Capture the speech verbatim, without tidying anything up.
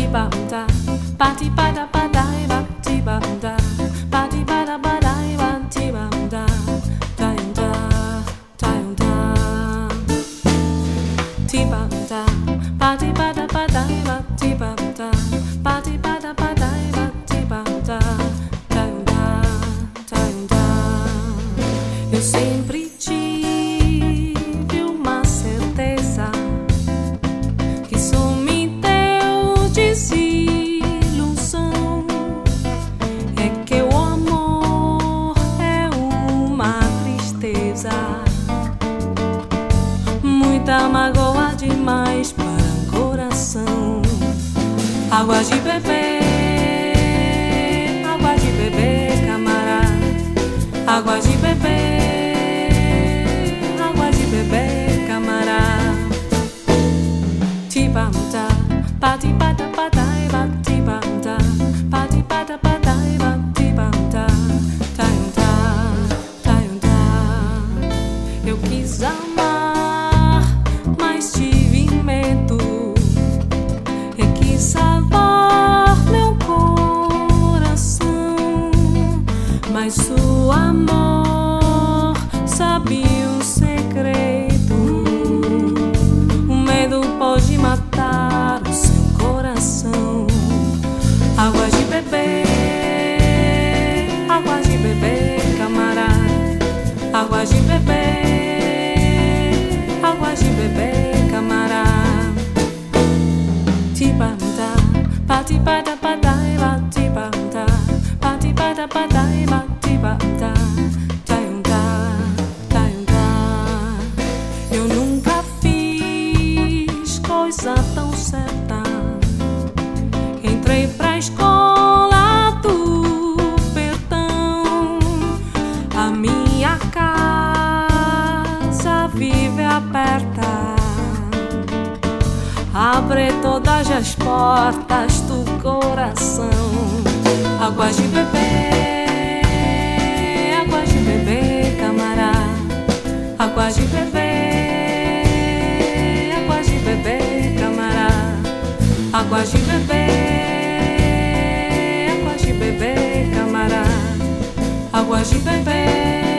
Tibanda, bati bada badai bati banda, bati bada badai bati banda, tayunda, tayunda. Tibanda, bati bada badai bati banda, bati bada badai bati banda, tayunda, tayunda. Eu sempre tive uma certeza que some teu desilusão. É que o amor é uma tristeza, muita magoa demais para o coração. Água de beber, água de beber, camarada. Água de beber, água de beber, camarada. Tibanda, bati bada badai bati banda, bati bada badai bati banda, tayunda, tayunda. Eu quis amar, mas tive medo. Eu quis salvar meu coração, mas o amor sabia um segredo. O medo pode matar o seu coração. Água de beber, água de beber, camarada. Água de beber, água de beber, camarada. Tibanda, bati bada badai bati banda, bati bada badai bati banda, tayunda, tayunda. Eu nunca fiz coisa tão certa. Entrei pra escola do Perdão. A minha casa vive aberta. Abre todas as portas do coração. Água de beber, água de beber, camarada. Água de beber, água de beber, camarada. Água de beber, água de beber, camarada. Água de beber.